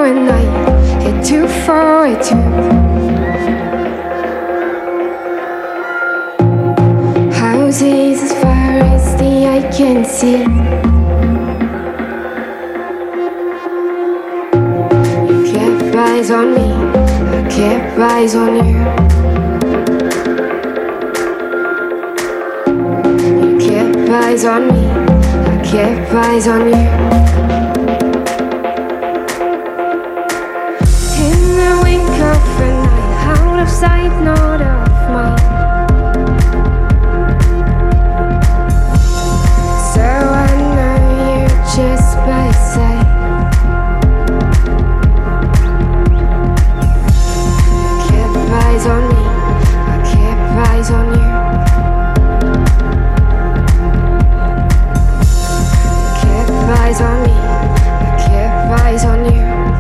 and I hit 242. Houses as far as the eye can see. You kept eyes on me, I kept eyes on you. You kept eyes on me, I kept eyes on you. In the wink of a night, out of sight, not of mind. So I know you just by sight. You kept eyes on me, I kept eyes on you. You kept eyes on me, I kept eyes on you.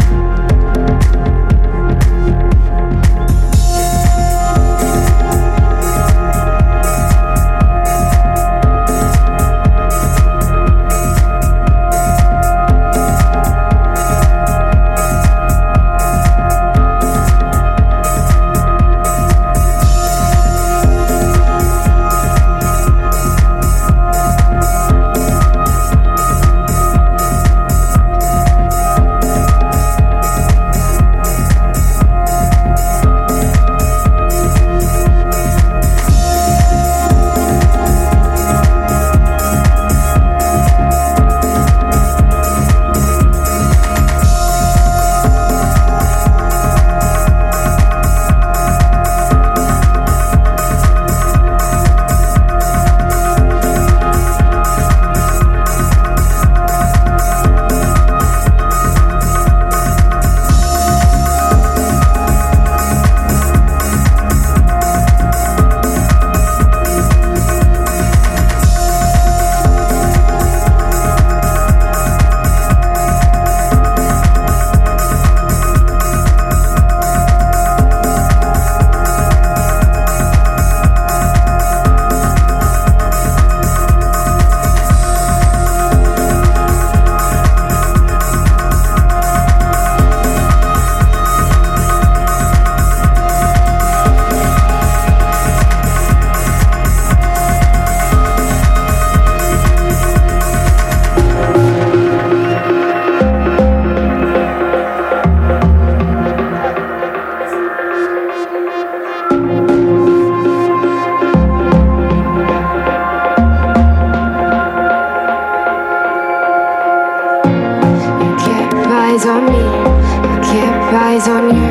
Eyes on me, I kept eyes on you.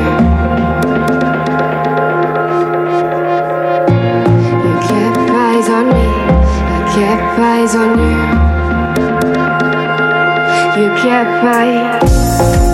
You kept eyes on me, I kept eyes on you. You kept eyes.